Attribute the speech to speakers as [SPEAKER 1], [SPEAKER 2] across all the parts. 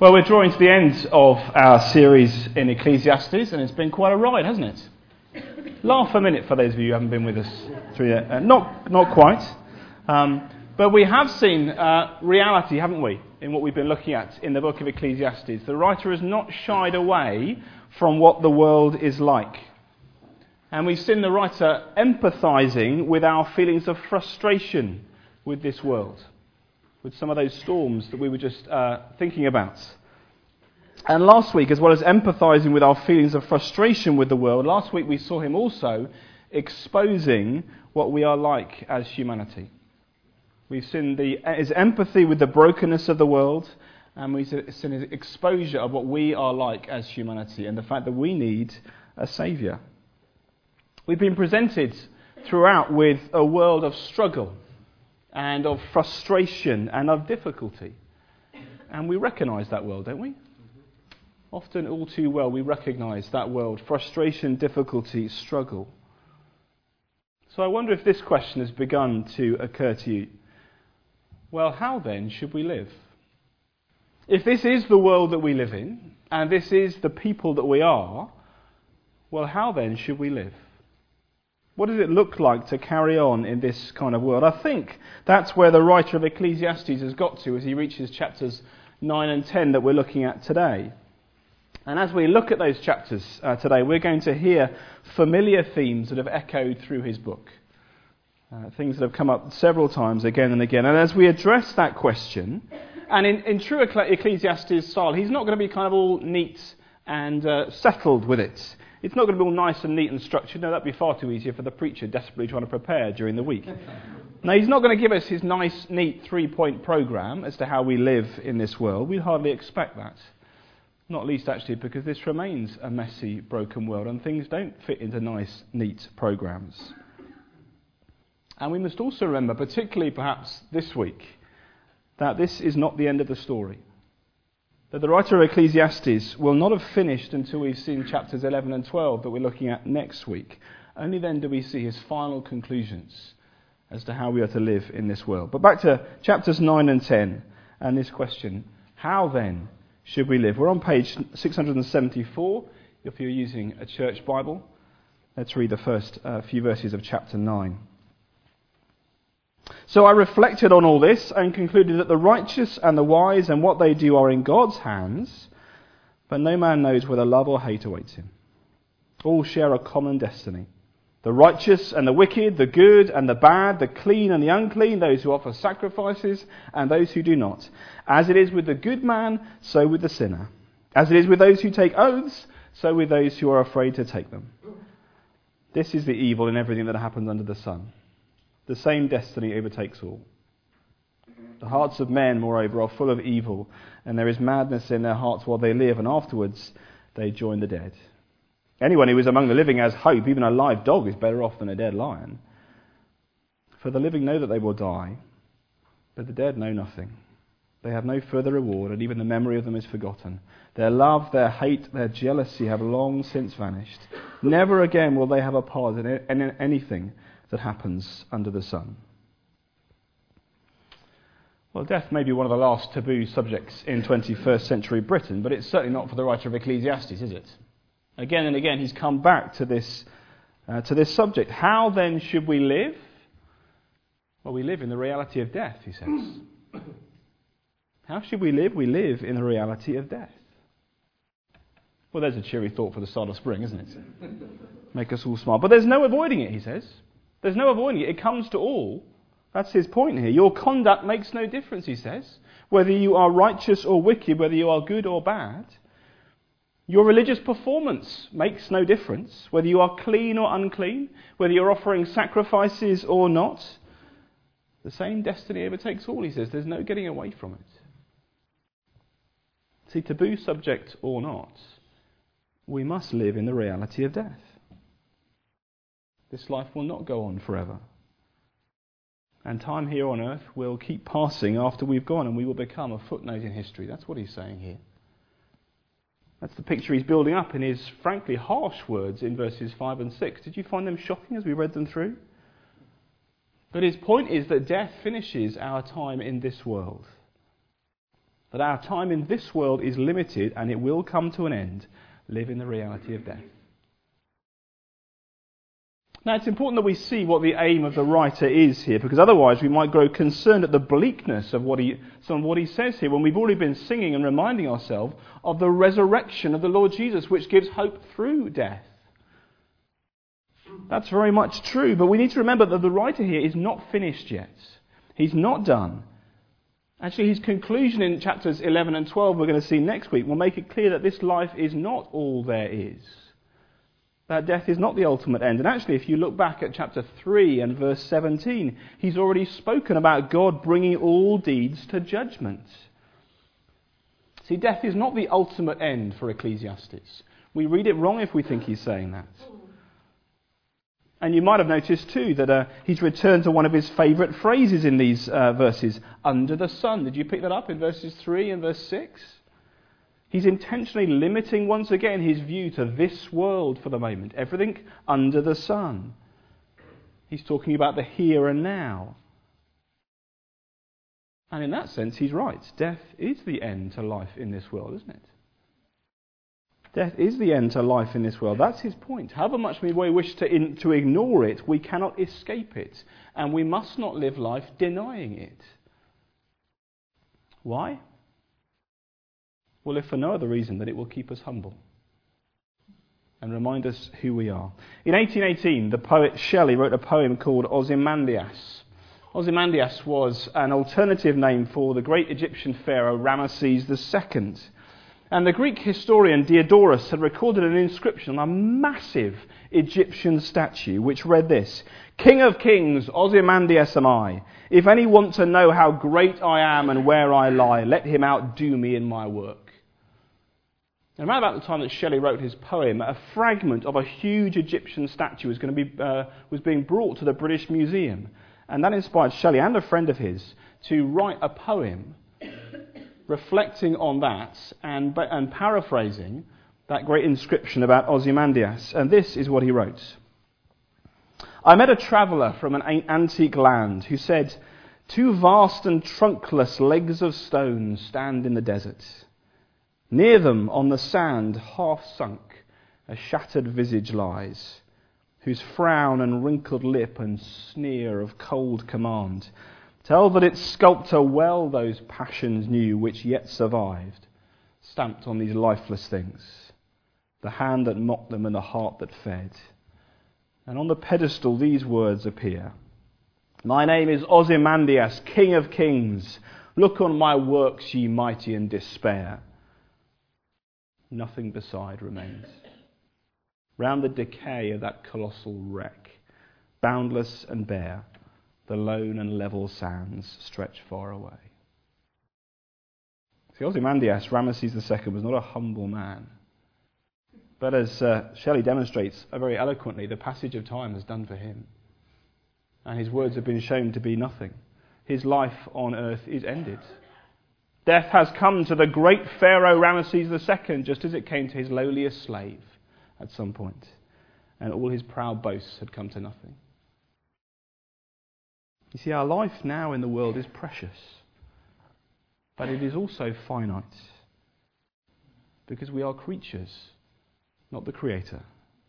[SPEAKER 1] Well, we're drawing to the end of our series in Ecclesiastes, and it's been quite a ride, hasn't it? Laugh a minute for those of you who haven't been with us through yet. Not quite. But we have seen reality, haven't we, in what we've been looking at in the book of Ecclesiastes. The writer has not shied away from what the world is like. And we've seen the writer empathising with our feelings of frustration with this world, with some of those storms that we were just thinking about. And last week, as well as empathising with our feelings of frustration with the world, last week we saw him also exposing what we are like as humanity. We've seen his empathy with the brokenness of the world, and we've seen his exposure of what we are like as humanity and the fact that we need a saviour. We've been presented throughout with a world of struggle and of frustration and of difficulty. And we recognise that world, don't we? Often, all too well, we recognise that world. Frustration, difficulty, struggle. So I wonder if this question has begun to occur to you. Well, how then should we live? If this is the world that we live in, and this is the people that we are, well, how then should we live? What does it look like to carry on in this kind of world? I think that's where the writer of Ecclesiastes has got to as he reaches chapters 9 and 10 that we're looking at today. And as we look at those chapters today, we're going to hear familiar themes that have echoed through his book. Things that have come up several times again and again. And as we address that question, and in true Ecclesiastes style, he's not going to be kind of all neat and settled with it. It's not going to be all nice and neat and structured. No, that'd be far too easier for the preacher desperately trying to prepare during the week. No, he's not going to give us his nice, neat 3-point programme as to how we live in this world. We'd hardly expect that. Not least, actually, because this remains a messy, broken world and things don't fit into nice, neat programmes. And we must also remember, particularly perhaps this week, that this is not the end of the story. That the writer of Ecclesiastes will not have finished until we've seen chapters 11 and 12 that we're looking at next week. Only then do we see his final conclusions as to how we are to live in this world. But back to chapters 9 and 10 and this question, how then should we live? We're on page 674 if you're using a church Bible. Let's read the first few verses of chapter 9. So I reflected on all this and concluded that the righteous and the wise and what they do are in God's hands, but no man knows whether love or hate awaits him. All share a common destiny. The righteous and the wicked, the good and the bad, the clean and the unclean, those who offer sacrifices and those who do not. As it is with the good man, so with the sinner. As it is with those who take oaths, so with those who are afraid to take them. This is the evil in everything that happens under the sun. The same destiny overtakes all. The hearts of men, moreover, are full of evil, and there is madness in their hearts while they live, and afterwards they join the dead. Anyone who is among the living has hope. Even a live dog is better off than a dead lion. For the living know that they will die, but the dead know nothing. They have no further reward, and even the memory of them is forgotten. Their love, their hate, their jealousy have long since vanished. Never again will they have a part in anything that happens under the sun. Well, death may be one of the last taboo subjects in 21st century Britain, but it's certainly not for the writer of Ecclesiastes, is it? Again and again he's come back to this subject. How then should we live? Well, we live in the reality of death, he says. How should we live? We live in the reality of death. Well, there's a cheery thought for the start of spring, isn't it? Make us all smile. But there's no avoiding it, he says. There's no avoiding it. It comes to all. That's his point here. Your conduct makes no difference, he says. Whether you are righteous or wicked, whether you are good or bad. Your religious performance makes no difference. Whether you are clean or unclean. Whether you're offering sacrifices or not. The same destiny overtakes all, he says. There's no getting away from it. See, taboo subject or not, we must live in the reality of death. This life will not go on forever. And time here on earth will keep passing after we've gone, and we will become a footnote in history. That's what he's saying here. That's the picture he's building up in his frankly harsh words in verses 5 and 6. Did you find them shocking as we read them through? But his point is that death finishes our time in this world. that our time in this world is limited and it will come to an end, live in the reality of death. Now, it's important that we see what the aim of the writer is here, because otherwise we might grow concerned at the bleakness of some of what he says here, when we've already been singing and reminding ourselves of the resurrection of the Lord Jesus, which gives hope through death. That's very much true, but we need to remember that the writer here is not finished yet. He's not done. Actually, his conclusion in chapters 11 and 12, we're going to see next week, will make it clear that this life is not all there is. That death is not the ultimate end. And actually, if you look back at chapter 3 and verse 17, he's already spoken about God bringing all deeds to judgment. See, death is not the ultimate end for Ecclesiastes. We read it wrong if we think he's saying that. And you might have noticed too that he's returned to one of his favourite phrases in these verses, under the sun. Did you pick that up in verses 3 and verse 6? He's intentionally limiting once again his view to this world for the moment. Everything under the sun. He's talking about the here and now. And in that sense, he's right. Death is the end to life in this world, isn't it? Death is the end to life in this world. That's his point. However much we wish to ignore it, we cannot escape it. And we must not live life denying it. Why? Well, if for no other reason, that it will keep us humble and remind us who we are. In 1818, the poet Shelley wrote a poem called Ozymandias. Ozymandias was an alternative name for the great Egyptian pharaoh Ramesses II. And the Greek historian Diodorus had recorded an inscription on a massive Egyptian statue which read this: "King of kings, Ozymandias am I. If any want to know how great I am and where I lie, let him outdo me in my work." And around about the time that Shelley wrote his poem, a fragment of a huge Egyptian statue was being brought to the British Museum. And that inspired Shelley and a friend of his to write a poem reflecting on that and paraphrasing that great inscription about Ozymandias. And this is what he wrote. "I met a traveller from an antique land who said, 'Two vast and trunkless legs of stone stand in the desert. Near them on the sand, half sunk, a shattered visage lies, whose frown and wrinkled lip and sneer of cold command tell that its sculptor well those passions knew which yet survived, stamped on these lifeless things, the hand that mocked them and the heart that fed. And on the pedestal these words appear: My name is Ozymandias, King of kings. Look on my works, ye mighty, and despair. Nothing beside remains. Round the decay of that colossal wreck, boundless and bare, the lone and level sands stretch far away." See, Ozymandias, Ramesses II, was not a humble man. But as Shelley demonstrates very eloquently, the passage of time has done for him. And his words have been shown to be nothing. His life on earth is ended. Death has come to the great Pharaoh Ramesses II, just as it came to his lowliest slave at some point. And all his proud boasts had come to nothing. You see, our life now in the world is precious. But it is also finite. Because we are creatures, not the Creator.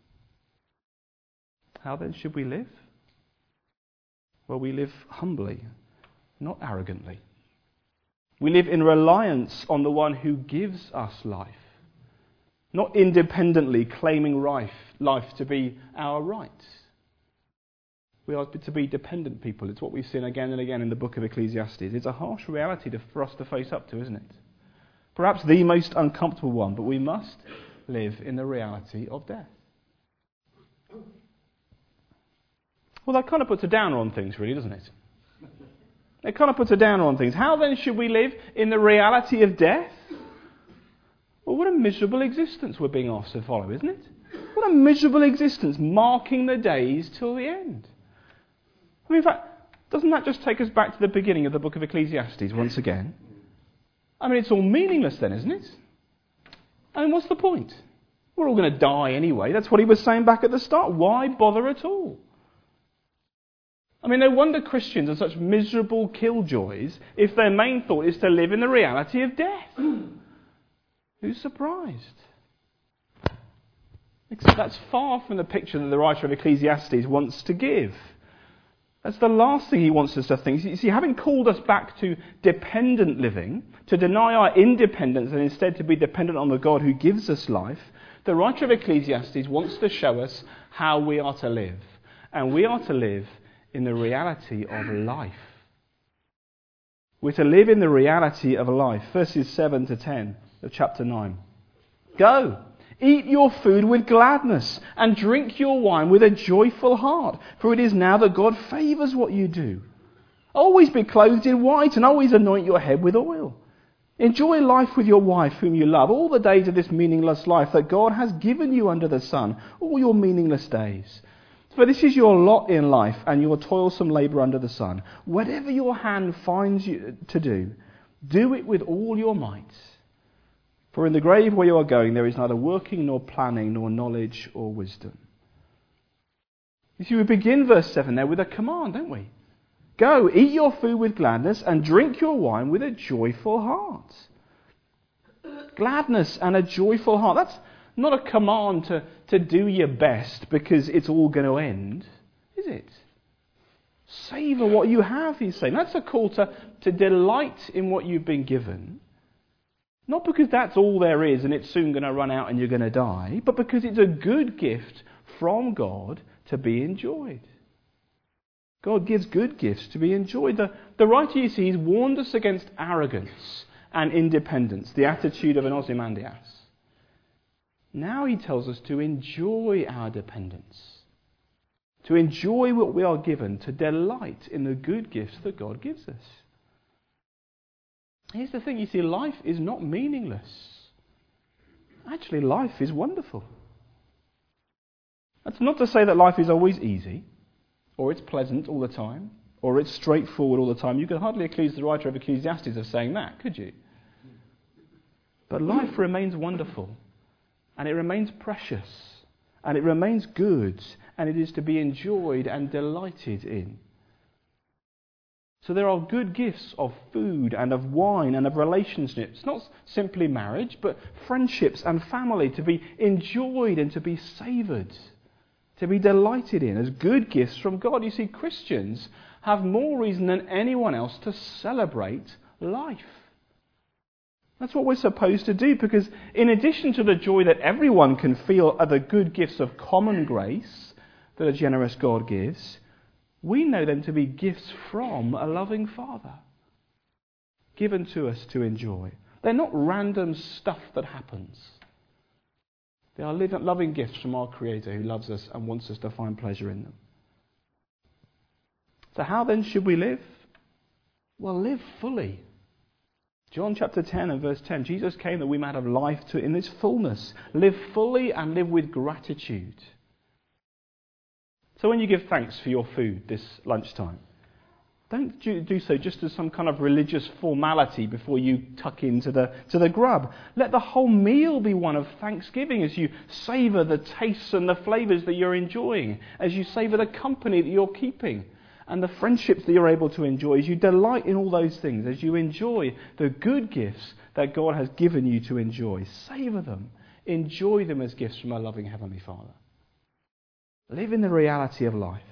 [SPEAKER 1] How then should we live? Well, we live humbly, not arrogantly. We live in reliance on the one who gives us life, not independently claiming life to be our right. We are to be dependent people. It's what we've seen again and again in the book of Ecclesiastes. It's a harsh reality for us to face up to, isn't it? Perhaps the most uncomfortable one, but we must live in the reality of death. Well, that kind of puts a downer on things, really, doesn't it? It kind of puts a downer on things. How then should we live in the reality of death? Well, what a miserable existence we're being asked to follow, isn't it? What a miserable existence, marking the days till the end. I mean, in fact, doesn't that just take us back to the beginning of the book of Ecclesiastes once again? I mean, it's all meaningless then, isn't it? I mean, what's the point? We're all going to die anyway. That's what he was saying back at the start. Why bother at all? I mean, no wonder Christians are such miserable killjoys if their main thought is to live in the reality of death. Who's surprised? Except that's far from the picture that the writer of Ecclesiastes wants to give. That's the last thing he wants us to think. You see, having called us back to dependent living, to deny our independence and instead to be dependent on the God who gives us life, the writer of Ecclesiastes wants to show us how we are to live. And we are to live in the reality of life. We're to live in the reality of life. Verses 7 to 10 of chapter 9. Go, eat your food with gladness and drink your wine with a joyful heart, for it is now that God favours what you do. Always be clothed in white and always anoint your head with oil. Enjoy life with your wife whom you love, all the days of this meaningless life that God has given you under the sun, all your meaningless days. For this is your lot in life and your toilsome labour under the sun. Whatever your hand finds you to do, do it with all your might. For in the grave where you are going there is neither working nor planning nor knowledge or wisdom. You see, we begin verse 7 there with a command, don't we? Go, eat your food with gladness and drink your wine with a joyful heart. Gladness and a joyful heart. That's not a command to do your best because it's all going to end, is it? Savour what you have, he's saying. That's a call to delight in what you've been given. Not because that's all there is and it's soon going to run out and you're going to die, but because it's a good gift from God to be enjoyed. God gives good gifts to be enjoyed. The writer, you see, he's warned us against arrogance and independence, the attitude of an Ozymandias. Now he tells us to enjoy our dependence, to enjoy what we are given, to delight in the good gifts that God gives us. Here's the thing, you see, life is not meaningless. Actually, life is wonderful. That's not to say that life is always easy, or it's pleasant all the time, or it's straightforward all the time. You could hardly accuse the writer of Ecclesiastes of saying that, could you? But life remains wonderful, and it remains precious, and it remains good, and it is to be enjoyed and delighted in. So there are good gifts of food and of wine and of relationships, not simply marriage, but friendships and family to be enjoyed and to be savoured, to be delighted in as good gifts from God. You see, Christians have more reason than anyone else to celebrate life. That's what we're supposed to do, because in addition to the joy that everyone can feel at the good gifts of common grace that a generous God gives, we know them to be gifts from a loving Father, given to us to enjoy. They're not random stuff that happens. They are loving gifts from our Creator who loves us and wants us to find pleasure in them. So how then should we live? Well, live fully. John chapter 10 and verse 10, Jesus came that we might have life in its fullness. Live fully and live with gratitude. So when you give thanks for your food this lunchtime, don't do so just as some kind of religious formality before you tuck into the grub. Let the whole meal be one of thanksgiving as you savour the tastes and the flavours that you're enjoying, as you savour the company that you're keeping and the friendships that you're able to enjoy, as you delight in all those things, as you enjoy the good gifts that God has given you to enjoy. Savour them. Enjoy them as gifts from our loving Heavenly Father. Live in the reality of life.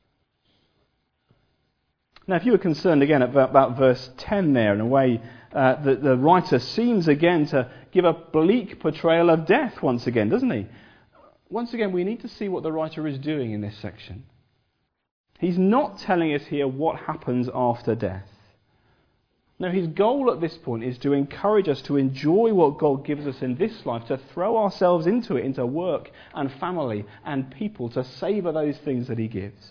[SPEAKER 1] Now, if you were concerned again about verse 10 there, in a way, the writer seems again to give a bleak portrayal of death once again, doesn't he? Once again, we need to see what the writer is doing in this section. He's not telling us here what happens after death. No, his goal at this point is to encourage us to enjoy what God gives us in this life, to throw ourselves into it, into work and family and people, to savour those things that he gives.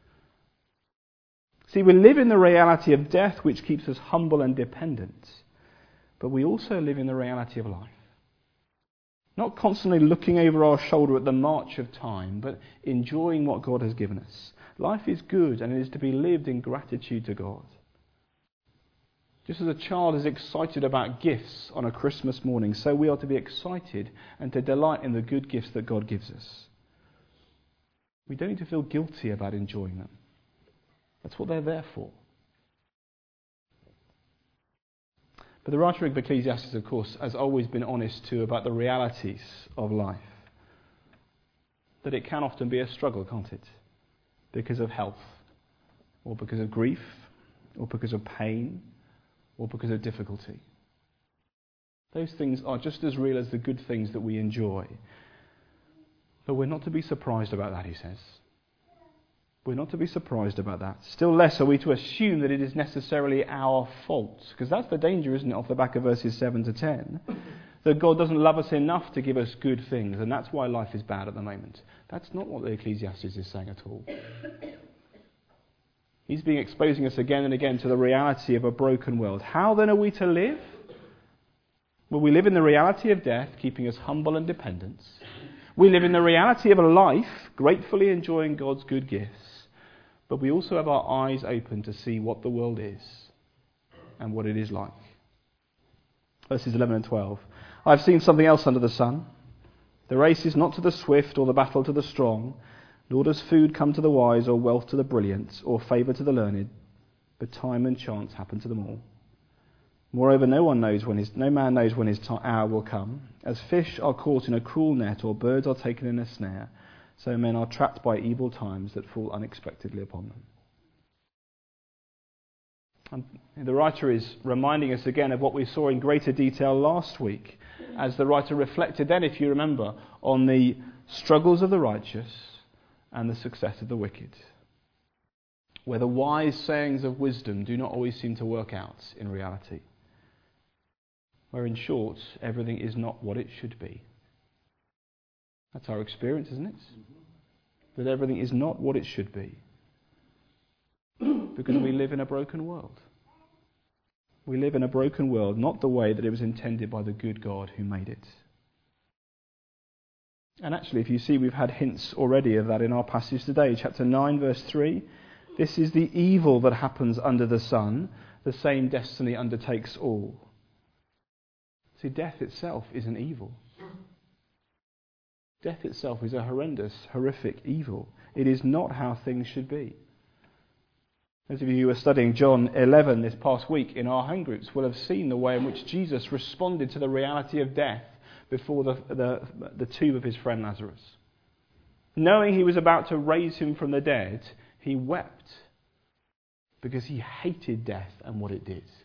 [SPEAKER 1] See, we live in the reality of death, which keeps us humble and dependent, but we also live in the reality of life. Not constantly looking over our shoulder at the march of time, but enjoying what God has given us. Life is good, and it is to be lived in gratitude to God. Just as a child is excited about gifts on a Christmas morning, so we are to be excited and to delight in the good gifts that God gives us. We don't need to feel guilty about enjoying them. That's what they're there for. But the writer of Ecclesiastes, of course, has always been honest too about the realities of life. That it can often be a struggle, can't it? Because of health, or because of grief, or because of pain, or because of difficulty. Those things are just as real as the good things that we enjoy. But we're not to be surprised about that, he says. We're not to be surprised about that. Still less are we to assume that it is necessarily our fault. Because that's the danger, isn't it, off the back of verses 7 to 10. That God doesn't love us enough to give us good things, and that's why life is bad at the moment. That's not what the Ecclesiastes is saying at all. He's been exposing us again and again to the reality of a broken world. How then are we to live? Well, we live in the reality of death, keeping us humble and dependent. We live in the reality of a life, gratefully enjoying God's good gifts. But we also have our eyes open to see what the world is and what it is like. Verses 11 and 12. I've seen something else under the sun. The race is not to the swift or the battle to the strong, nor does food come to the wise or wealth to the brilliant or favour to the learned, but time and chance happen to them all. Moreover, no man knows when his hour will come. As fish are caught in a cruel net or birds are taken in a snare, so men are trapped by evil times that fall unexpectedly upon them. And the writer is reminding us again of what we saw in greater detail last week, as the writer reflected then, if you remember, on the struggles of the righteous and the success of the wicked, where the wise sayings of wisdom do not always seem to work out in reality, where in short, everything is not what it should be. That's our experience, isn't it? That everything is not what it should be. Because we live in a broken world. We live in a broken world, not the way that it was intended by the good God who made it. And actually, if you see, we've had hints already of that in our passage today. Chapter 9, verse 3. This is the evil that happens under the sun. The same destiny undertakes all. See, death itself is an evil. Death itself is a horrendous, horrific evil. It is not how things should be. Those of you who were studying John 11 this past week in our home groups will have seen the way in which Jesus responded to the reality of death before the tomb of his friend Lazarus. Knowing he was about to raise him from the dead, he wept because he hated death and what it did.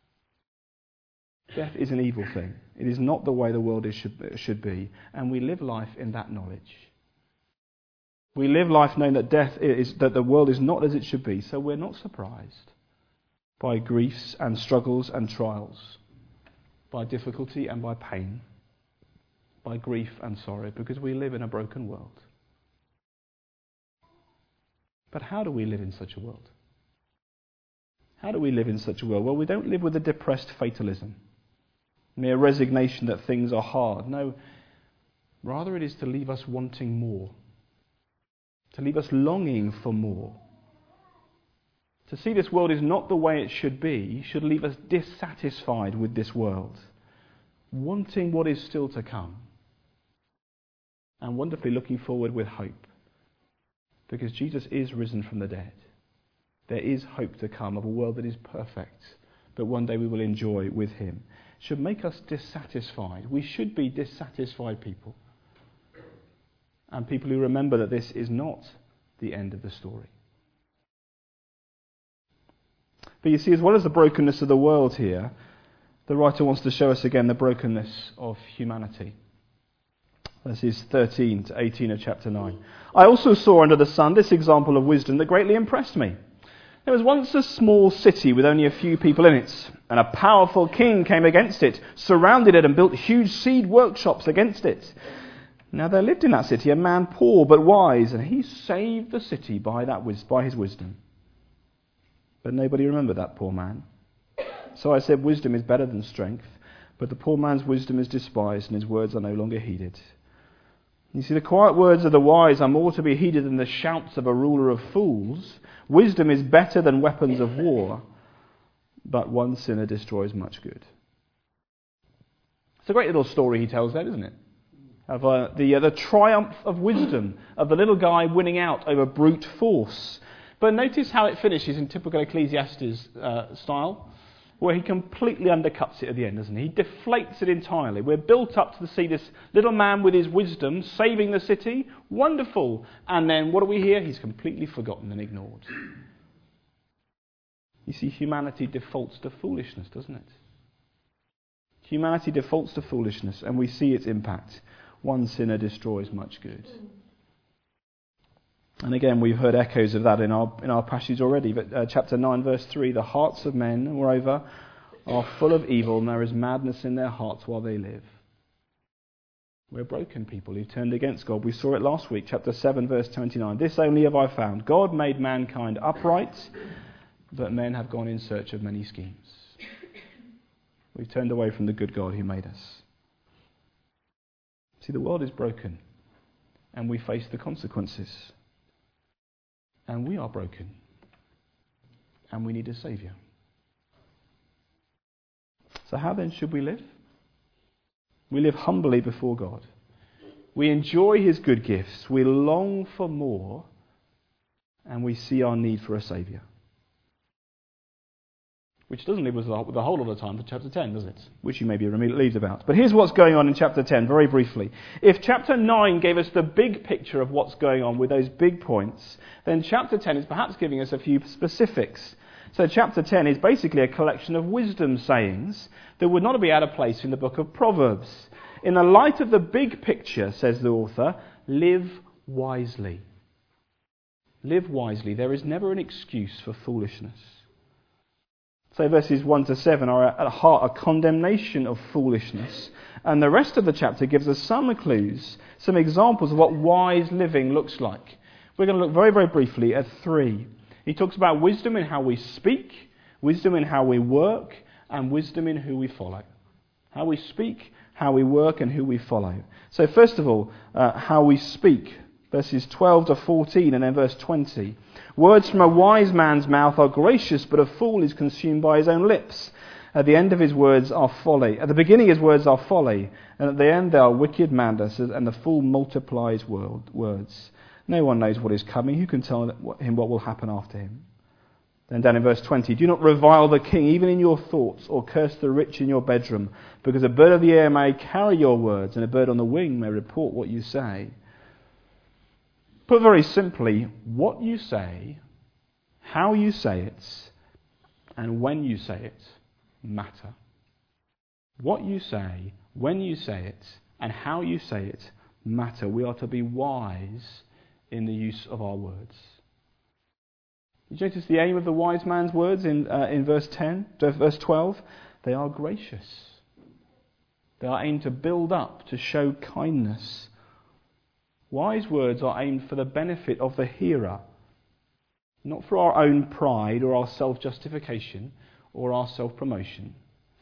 [SPEAKER 1] Death is an evil thing. It is not the way the world should be, and we live life in that knowledge. We live life knowing that that the world is not as it should be, so we're not surprised by griefs and struggles and trials, by difficulty and by pain, by grief and sorrow, because we live in a broken world. But how do we live in such a world? How do we live in such a world? Well, we don't live with a depressed fatalism, mere resignation that things are hard. No, rather it is to leave us wanting more, to leave us longing for more. To see this world is not the way it should be should leave us dissatisfied with this world, wanting what is still to come, and wonderfully looking forward with hope, because Jesus is risen from the dead. There is hope to come of a world that is perfect, but one day we will enjoy with him. It should make us dissatisfied. We should be dissatisfied people, and people who remember that this is not the end of the story. But you see, as well as the brokenness of the world here, the writer wants to show us again the brokenness of humanity. Verses 13 to 18 of chapter 9. I also saw under the sun this example of wisdom that greatly impressed me. There was once a small city with only a few people in it, and a powerful king came against it, surrounded it and built huge seed workshops against it. Now there lived in that city a man poor but wise, and he saved the city by his wisdom. But nobody remembered that poor man. So I said, wisdom is better than strength, but the poor man's wisdom is despised, and his words are no longer heeded. You see, the quiet words of the wise are more to be heeded than the shouts of a ruler of fools. Wisdom is better than weapons of war, but one sinner destroys much good. It's a great little story he tells there, isn't it? Of the triumph of wisdom, of the little guy winning out over brute force. But notice how it finishes in typical Ecclesiastes style, where he completely undercuts it at the end, doesn't he? He deflates it entirely. We're built up to see this little man with his wisdom saving the city. Wonderful. And then what do we hear? He's completely forgotten and ignored. You see, humanity defaults to foolishness, doesn't it? Humanity defaults to foolishness, and we see its impact. One sinner destroys much good. And again, we've heard echoes of that in our passage already. But chapter 9, verse 3, the hearts of men, moreover, are full of evil, and there is madness in their hearts while they live. We're broken people who turned against God. We saw it last week, chapter 7, verse 29. This only have I found. God made mankind upright, but men have gone in search of many schemes. We've turned away from the good God who made us. See, the world is broken, and we face the consequences. And we are broken, and we need a Saviour. So how then should we live? We live humbly before God. We enjoy His good gifts. We long for more, and we see our need for a Saviour. Which doesn't leave us with a whole lot of time for chapter 10, does it? Which you may be relieved about. But here's what's going on in chapter 10, very briefly. If chapter 9 gave us the big picture of what's going on with those big points, then chapter 10 is perhaps giving us a few specifics. So chapter 10 is basically a collection of wisdom sayings that would not be out of place in the book of Proverbs. In the light of the big picture, says the author, live wisely. Live wisely. There is never an excuse for foolishness. So verses 1 to 7 are at heart a condemnation of foolishness. And the rest of the chapter gives us some clues, some examples of what wise living looks like. We're going to look very, very briefly at 3. He talks about wisdom in how we speak, wisdom in how we work, and wisdom in who we follow. How we speak, how we work, and who we follow. So first of all, how we speak. Verses 12 to 14 and then verse 20. Words from a wise man's mouth are gracious, but a fool is consumed by his own lips. At the end of his words are folly. At the beginning his words are folly, and at the end they are wicked madness, and the fool multiplies words. No one knows what is coming. Who can tell him what will happen after him? Then down in verse 20, do not revile the king even in your thoughts, or curse the rich in your bedroom, because a bird of the air may carry your words, and a bird on the wing may report what you say. Put very simply, what you say, how you say it, and when you say it matter. What you say, when you say it, and how you say it matter. We are to be wise in the use of our words. Did you notice the aim of the wise man's words in verse 12? They are gracious. They are aimed to build up, to show kindness. Wise words are aimed for the benefit of the hearer, not for our own pride or our self-justification or our self-promotion.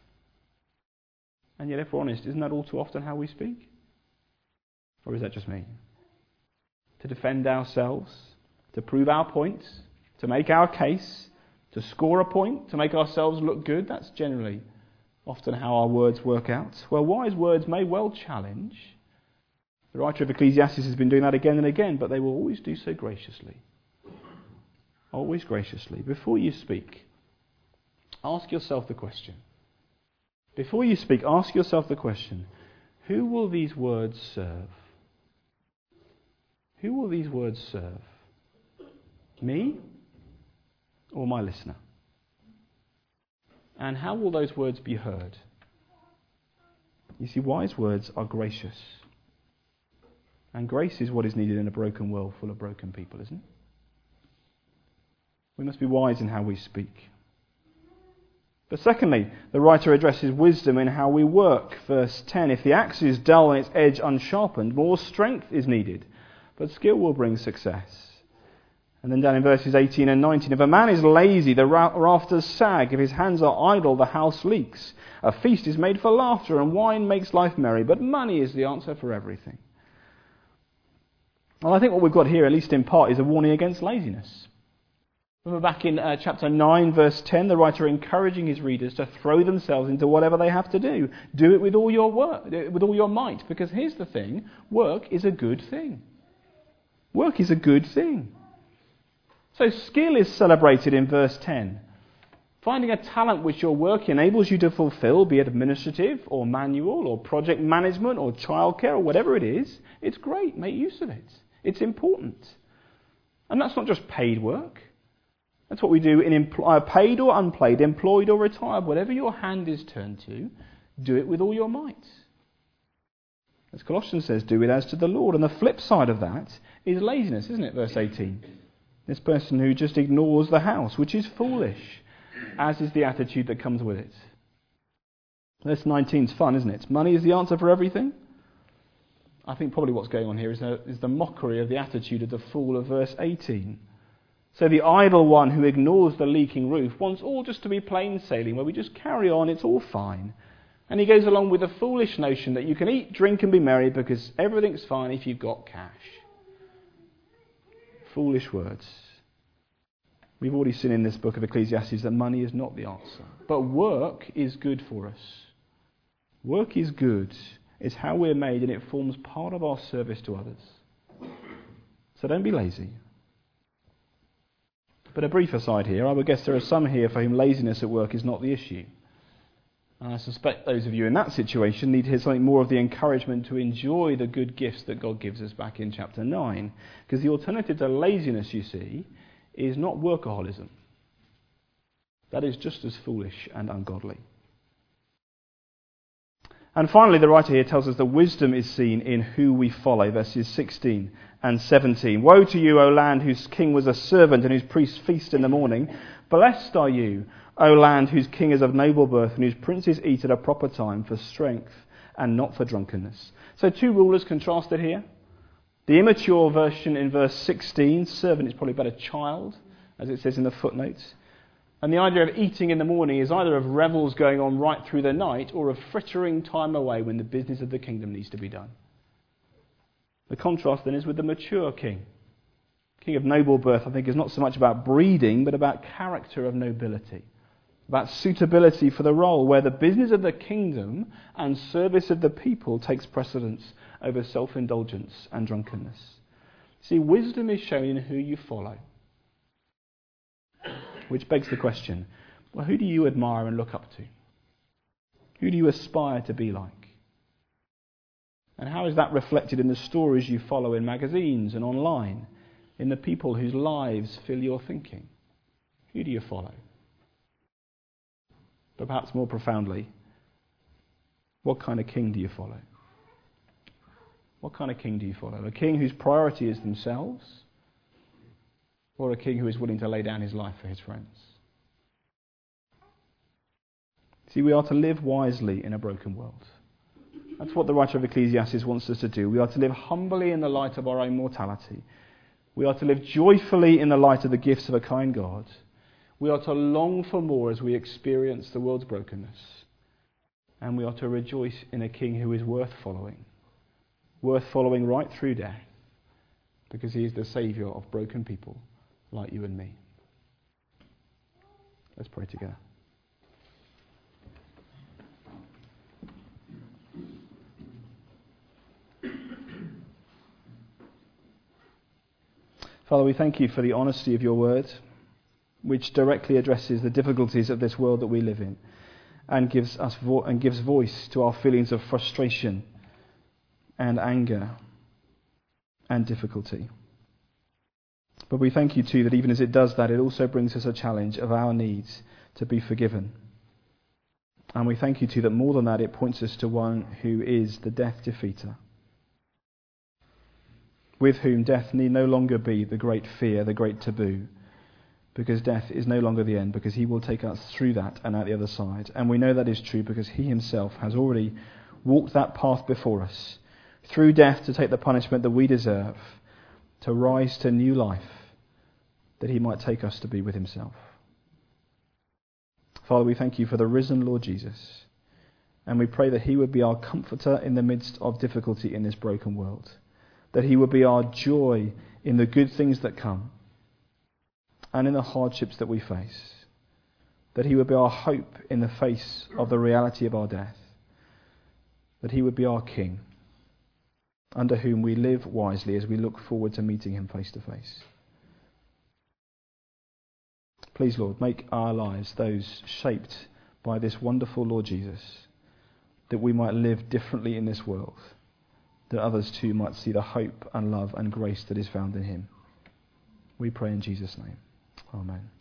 [SPEAKER 1] And yet, if we're honest, isn't that all too often how we speak? Or is that just me? To defend ourselves, to prove our point, to make our case, to score a point, to make ourselves look good, that's generally often how our words work out. Well, wise words may well challenge. The writer of Ecclesiastes has been doing that again and again, but they will always do so graciously. Always graciously. Before you speak, ask yourself the question. Before you speak, ask yourself the question, who will these words serve? Who will these words serve? Me or my listener? And how will those words be heard? You see, wise words are gracious. And grace is what is needed in a broken world full of broken people, isn't it? We must be wise in how we speak. But secondly, the writer addresses wisdom in how we work. Verse 10, if the axe is dull and its edge unsharpened, more strength is needed, but skill will bring success. And then down in verses 18 and 19, if a man is lazy, the rafters sag. If his hands are idle, the house leaks. A feast is made for laughter, and wine makes life merry, but money is the answer for everything. Well, I think what we've got here, at least in part, is a warning against laziness. Remember back in chapter 9, verse 10, the writer encouraging his readers to throw themselves into whatever they have to do. Do it with all your work, with all your might, because here's the thing, work is a good thing. Work is a good thing. So skill is celebrated in verse 10. Finding a talent which your work enables you to fulfill, be it administrative or manual or project management or childcare or whatever it is, it's great. Make use of it. It's important. And that's not just paid work. That's what we do in paid or unpaid, employed or retired. Whatever your hand is turned to, do it with all your might. As Colossians says, do it as to the Lord. And the flip side of that is laziness, isn't it? Verse 18. This person who just ignores the house, which is foolish, as is the attitude that comes with it. Verse 19 is fun, isn't it? Money is the answer for everything. I think probably what's going on here is the mockery of the attitude of the fool of verse 18. So the idle one who ignores the leaking roof wants all just to be plain sailing, where we just carry on, it's all fine. And he goes along with the foolish notion that you can eat, drink and be merry because everything's fine if you've got cash. Foolish words. We've already seen in this book of Ecclesiastes that money is not the answer. But work is good for us. Work is good. It's how we're made, and it forms part of our service to others. So don't be lazy. But a brief aside here, I would guess there are some here for whom laziness at work is not the issue. And I suspect those of you in that situation need to hear something more of the encouragement to enjoy the good gifts that God gives us back in chapter 9. Because the alternative to laziness, you see, is not workaholism. That is just as foolish and ungodly. And finally, the writer here tells us that wisdom is seen in who we follow, verses 16 and 17. Woe to you, O land, whose king was a servant and whose priests feast in the morning. Blessed are you, O land, whose king is of noble birth and whose princes eat at a proper time for strength and not for drunkenness. So two rulers contrasted here. The immature version in verse 16, servant is probably better child, as it says in the footnotes. And the idea of eating in the morning is either of revels going on right through the night or of frittering time away when the business of the kingdom needs to be done. The contrast then is with the mature king. King of noble birth, I think, is not so much about breeding, but about character of nobility. About suitability for the role, where the business of the kingdom and service of the people takes precedence over self-indulgence and drunkenness. See, wisdom is shown in who you follow. Which begs the question, well, who do you admire and look up to? Who do you aspire to be like? And how is that reflected in the stories you follow in magazines and online, in the people whose lives fill your thinking? Who do you follow? But perhaps more profoundly, what kind of king do you follow? What kind of king do you follow? A king whose priority is themselves? Or a king who is willing to lay down his life for his friends? See, we are to live wisely in a broken world. That's what the writer of Ecclesiastes wants us to do. We are to live humbly in the light of our own mortality. We are to live joyfully in the light of the gifts of a kind God. We are to long for more as we experience the world's brokenness. And we are to rejoice in a king who is worth following right through death, because he is the saviour of broken people like you and me. Let's pray together. Father, we thank you for the honesty of your word, which directly addresses the difficulties of this world that we live in, and gives voice to our feelings of frustration and anger and difficulty. But we thank you too that even as it does that, it also brings us a challenge of our needs to be forgiven. And we thank you too that more than that, it points us to one who is the death defeater, with whom death need no longer be the great fear, the great taboo, because death is no longer the end, because he will take us through that and out the other side. And we know that is true because he himself has already walked that path before us, through death to take the punishment that we deserve, to rise to new life, that he might take us to be with himself. Father, we thank you for the risen Lord Jesus, and we pray that he would be our comforter in the midst of difficulty in this broken world, that he would be our joy in the good things that come and in the hardships that we face, that he would be our hope in the face of the reality of our death, that he would be our King, under whom we live wisely as we look forward to meeting him face to face. Please, Lord, make our lives those shaped by this wonderful Lord Jesus, that we might live differently in this world, that others too might see the hope and love and grace that is found in him. We pray in Jesus' name. Amen.